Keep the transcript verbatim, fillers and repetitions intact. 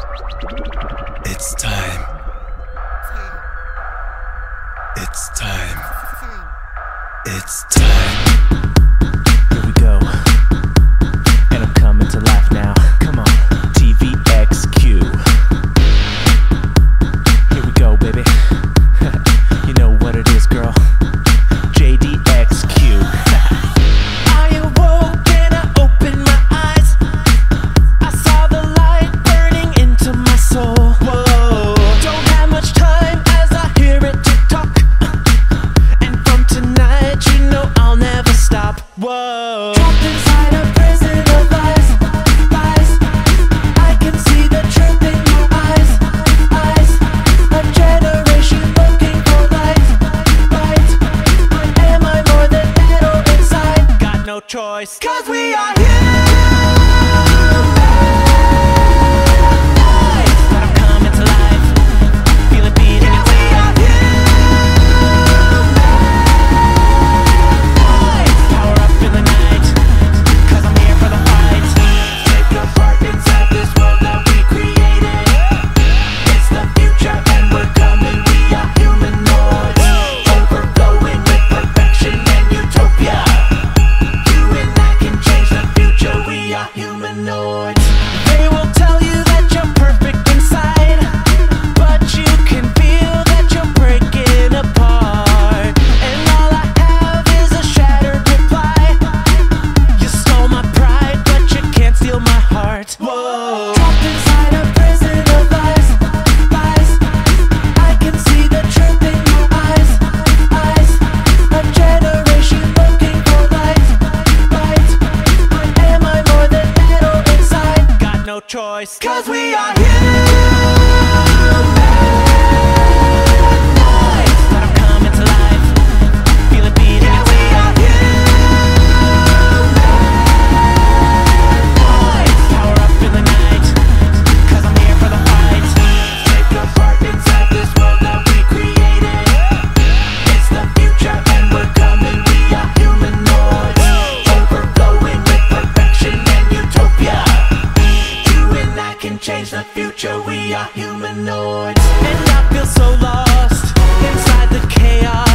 It's time. It's time. It's time. Here we go. And I'm coming to life now. Come on. T V X Q. Here we go, baby. You know what it is, girl. J D X Q. I awoke and I opened my eyes. I saw the light burning into my soul. Whoa. Don't have much time as I hear it tick tock. And from tonight, you know I'll never stop. Whoa. Trapped inside a prison of lies, lies. I can see the truth in your eyes, eyes. A generation looking for light, light. Am I more than that or inside? Got no choice, 'cause we are here. I'm coming to life, feel it beating inside. We are here. Power up in the night, 'cause I'm here for the fight. Take a part inside this world that we created. It's the future and we're coming, we are humanoids. Overflowing with perfection and utopia. You and I can change the future, we are humanoids. They will tell you that you're perfect inside, but you can feel that you're breaking apart. And all I have is a shattered reply. You stole my pride, but you can't steal my heart. Whoa. Trapped inside a prison of lies, lies. I can see the truth in your eyes, eyes. A generation looking for light, light. Am I more than that or inside? Got no choice, 'cause we are here. I'm coming to life, feel it beating inside. We are here. Power up in the night, 'cause I'm here for the fight. Take a part inside this world that we created. It's the future and we're coming, we are humanoids. Overflowing with perfection and utopia. You and I can change the future, we are humanoids. And I feel so lost inside the chaos.